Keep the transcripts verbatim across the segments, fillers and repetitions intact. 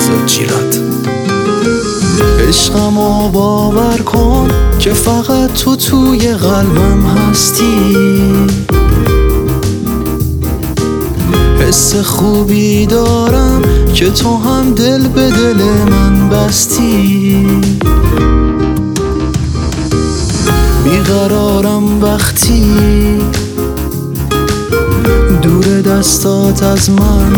بذار جیرت. عشقمو باور کن که فقط تو توی قلبم هستی. حس خوبی دارم که تو هم دل به دل من بستی. بیقرارم وقتی دور دستات از من،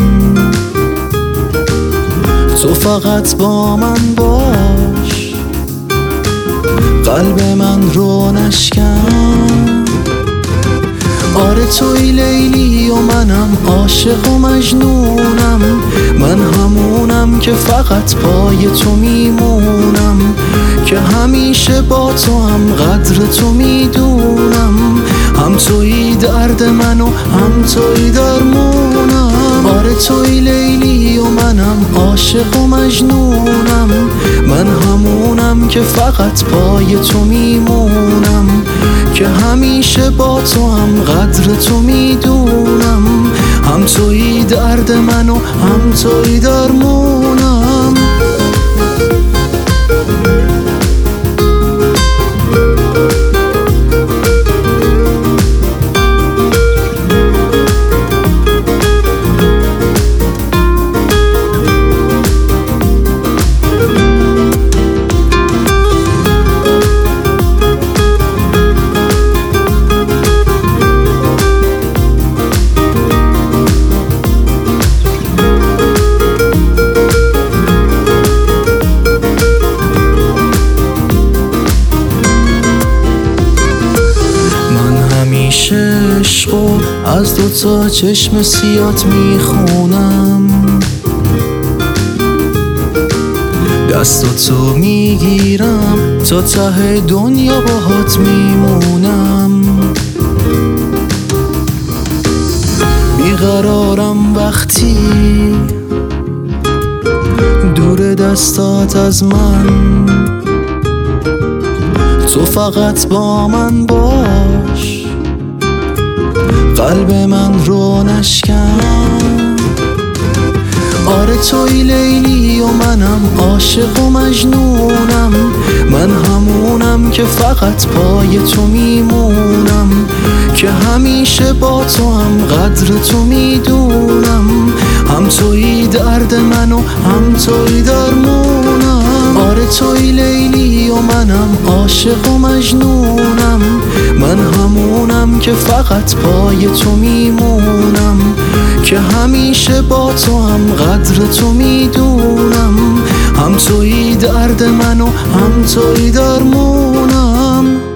تو فقط با من باش، قلب من رو نشکن. آره توی لیلی و منم عاشق و مجنونم، من همونم که فقط پای تو میمونم، که همیشه با تو هم قدر تو میدونم. هم توی درد من و هم توی درمونم. آره توی لیلی و منم عاشق و مجنونم، من همونم که فقط پای تو میمونم، که همیشه با تو هم قدر تو میدونم. هم توی درد من و هم توی درمونم. عشقو از دوتا چشم سیات میخونم، دستاتو میگیرم تا ته دنیا باهات میمونم. بیقرارم وقتی دور دستات از من، تو فقط با من باش، قلب من رو نشکن. آره توی لیلی و منم عاشق و مجنونم، من همونم که فقط پای تو میمونم، که همیشه با تو هم قدر تو میدونم. هم توی درد من و هم توی درمونم. آره توی لیلی و منم عاشق و مجنونم، من همونم که فقط پای تو میمونم، که همیشه با تو هم قدر تو میدونم. هم توی درد من و هم توی درمونم.